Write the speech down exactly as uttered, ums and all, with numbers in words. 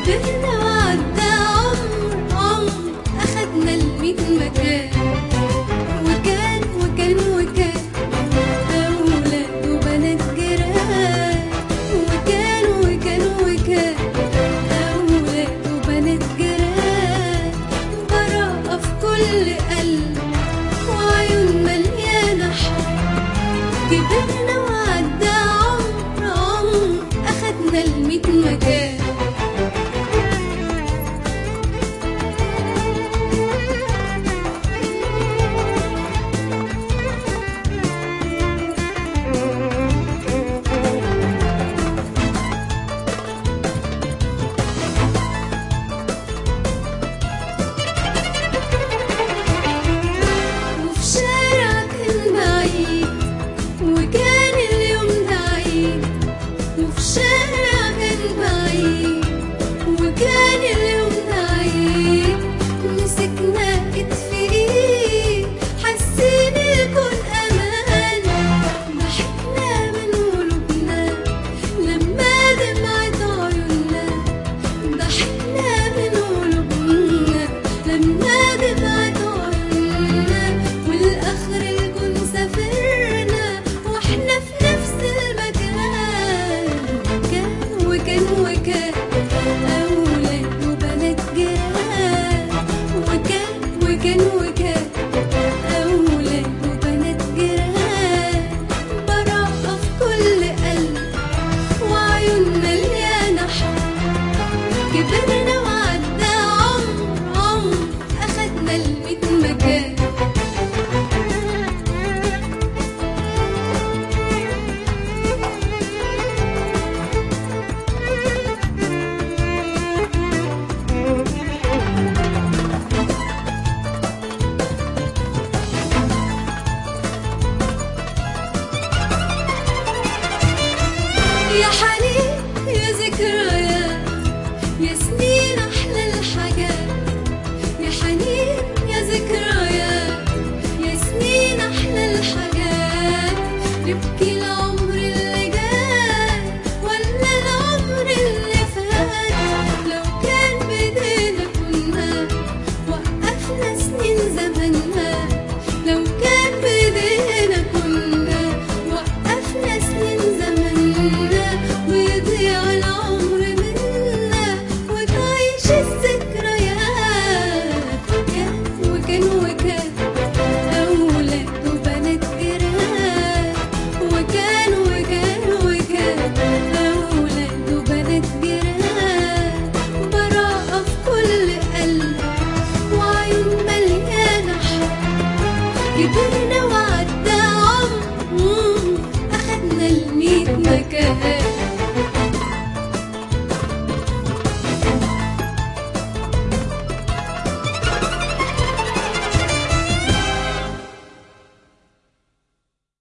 كبرنا وعدى عمر عمر أخدنا الميت مكان، وكان وكان وكان أولاد وبنات جيران، وكان وكان وكان أولاد وبنات جيران، براءة في كل قلب وعيون مليانة حب. كبرنا وعدى عمر عمر أخدنا الميت مكان. وفي شارع كان بعيد وكان اليوم ده عيد، وفي شارع كان بعيد وكان اليوم ده عيد، مسكنا ايد في ايد حاسين الكون امان، ضحكنا من قلوبنا لما دمعت عيوننا، ضحكنا من قلوبنا لما دمعت عيوننا، والاخر الكون سافرنا واحنا في نفس المكان، كان وكان وكان أولاد وبنات جيران، وكان وكان وكان أولاد وبنات جيران، براءة في كل قلب وعيون مليانة حب. كبرنا وعدى عمر عمر أخدنا الميت مكان. يا حنين يا ذكريات يا سنين أحلى الحاجات، يا حنين يا ذكريات يا سنين أحلى الحاجات، نبكي العمر